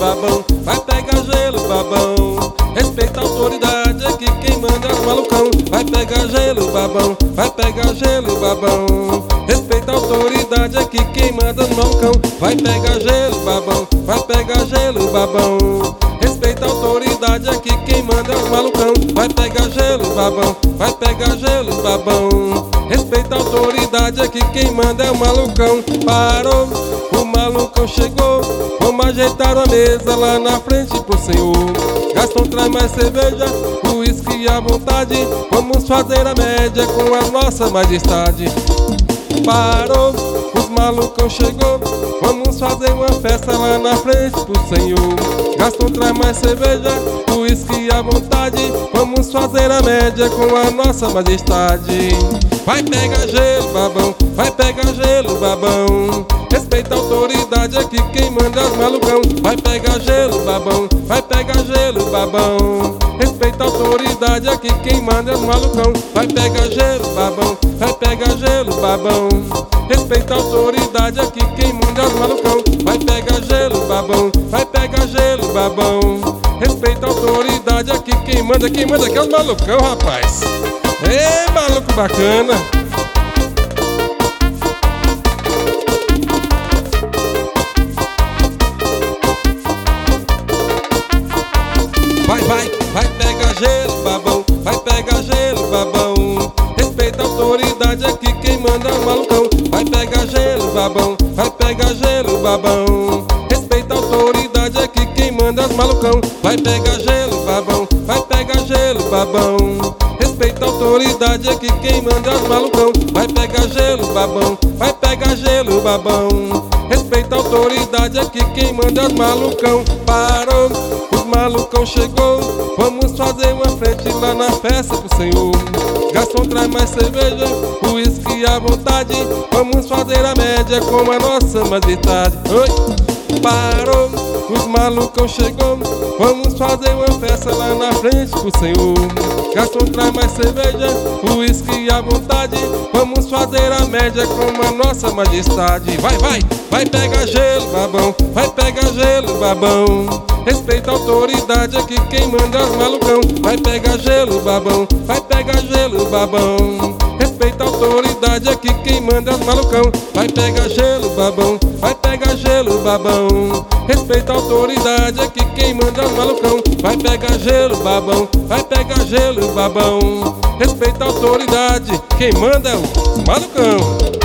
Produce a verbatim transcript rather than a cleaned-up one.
babão. Vai pegar gelo, babão. Respeita a autoridade, aqui quem manda é os malucão. Vai pegar gelo, babão. Vai pegar gelo, babão. Respeita a autoridade, aqui quem manda é os malucão. Vai pegar gelo, babão. Vai pegar gelo, babão. Respeita a autoridade, aqui quem manda é os malucão. Vai pegar gelo, babão. Vai pegar gelo, babão. Respeita a autoridade, aqui quem manda é o malucão. Parou, o malucão chegou. Vamos ajeitar a mesa lá na frente pro senhor. Gastão traz mais cerveja, uísque à vontade. Vamos fazer a média com a nossa majestade. Parou, os malucão chegou. Vamos fazer uma festa lá na frente pro senhor. Gastão traz mais cerveja, uísque à vontade. Vamos fazer a média com a nossa majestade. Vai pegar gelo, babão. Vai pegar gelo, babão. Respeita a autoridade, aqui quem manda é os malucão. Vai pegar gelo, babão. Vai pegar gelo, babão. Respeita a autoridade, aqui quem manda é os malucão. Vai pegar gelo, babão. Vai pegar gelo, babão. Respeita a autoridade, aqui quem manda é os malucão. Vai pegar gelo, babão. Vai pegar gelo, babão. Respeita a autoridade, aqui quem manda, quem manda aqui é os malucão, rapaz. Ei, maluco bacana. Vai, vai, vai pegar gelo, babão. Vai pegar gelo, babão. Respeita a autoridade, aqui quem manda é o malucão. Vai pegar gelo, babão. Vai pegar gelo, babão. Respeita a autoridade, aqui quem manda é os malucão. Vai pegar gelo, babão. Vai pegar gelo, babão. Respeita a autoridade, aqui quem manda é os malucão. Vai pegar gelo, babão. Vai pegar gelo, babão. Respeita a autoridade, aqui quem manda é os malucão. Parou, os malucão chegou. Vamos fazer uma frente lá na festa pro senhor. Gastão traz mais cerveja, uísque à vontade. Vamos fazer a média com a nossa majestade. Oi, parou, os malucão chegou. Vamos fazer uma festa lá na frente pro senhor. Gastão traz mais cerveja, uísque à vontade. Vamos fazer a média com a nossa majestade. Vai, vai, vai pegar gelo, babão. Vai pegar gelo, babão. Respeita a autoridade, aqui quem manda é os malucão. Vai pegar gelo, babão. Vai pegar gelo, babão. Respeita a autoridade, aqui quem manda é os malucão. Vai pegar gelo, babão. Vai pegar gelo, babão. Respeita a autoridade, aqui quem manda é os malucão. Vai pegar gelo, babão. Vai pegar gelo, babão. Respeita a autoridade, quem manda é o malucão.